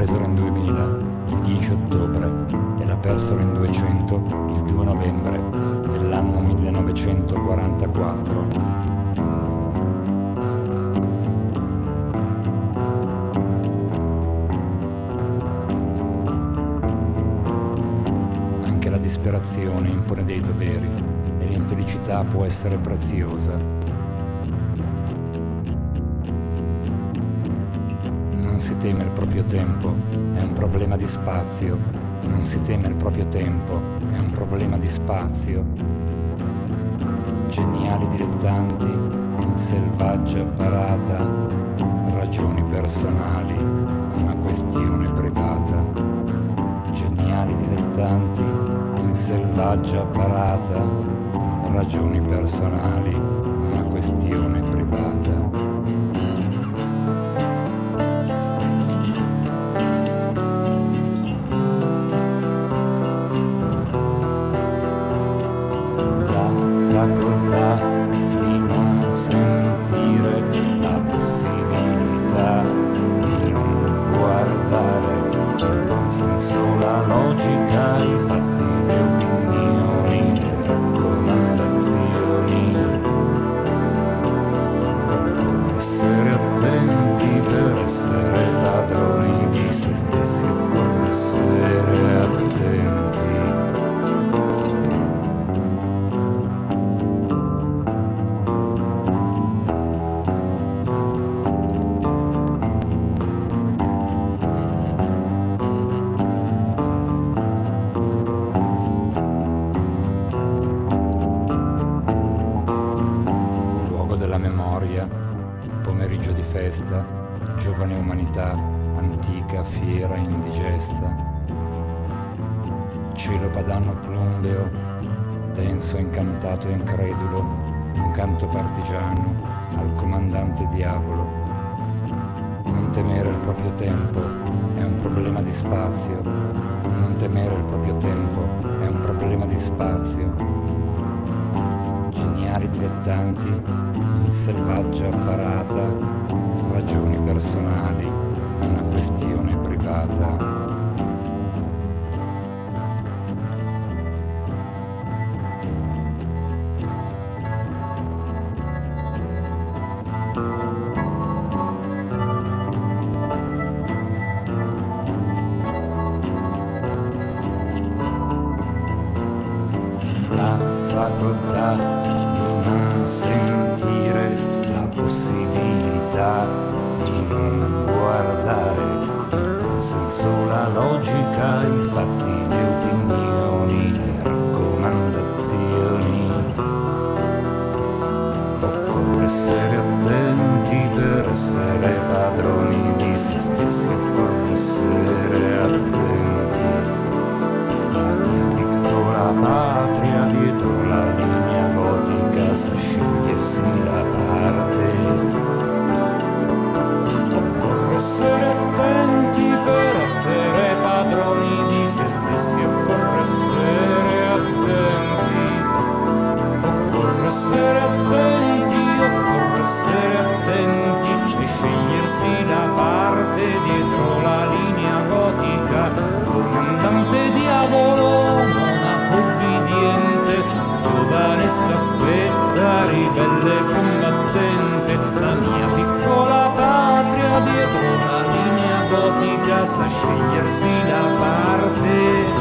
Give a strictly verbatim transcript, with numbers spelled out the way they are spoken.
presero in duemila il dieci ottobre e la persero in duecento il due novembre dell'anno millenovecentoquarantaquattro. Anche la disperazione impone dei doveri e l'infelicità può essere preziosa. Non si teme il proprio tempo, è un problema di spazio. Non si teme il proprio tempo, è un problema di spazio. Geniali dilettanti, in selvaggia parata, ragioni personali, una questione privata. Geniali dilettanti, in selvaggia parata, ragioni personali, una questione privata. Facoltà di non sentire, la possibilità di non guardare, il buon senso, la logica, i fatti, le opinioni, le raccomandazioni. Occorre essere attenti per essere padroni di se stessi, occorre essere attenti. Della memoria, pomeriggio di festa, giovane umanità, antica fiera indigesta. Cielo padano plumbeo, denso incantato e incredulo, un canto partigiano al comandante diavolo. Non temere il proprio tempo è un problema di spazio. Non temere il proprio tempo è un problema di spazio. Geniali dilettanti, in selvaggia apparata, ragioni personali, una questione privata. La facoltà di non sentire, la possibilità di non guardare, il buon senso, la logica, i fatti, le opinioni, le raccomandazioni. Occorre essere attenti per essere padroni di se stessi, occorre essere attenti. La mia piccola patria dietro la linea gotica sa scegliersi la parte. Occorre essere attenti per essere padroni di se stessi, occorre essere attenti. Occorre essere attenti, occorre essere attenti e scegliersi la parte dietro la linea gotica. Comandante diavolo, monaco ubbidiente, giovane staffetta, ribelle combattente, la mia piccola patria dietro la linea gotica sa scegliersi la parte.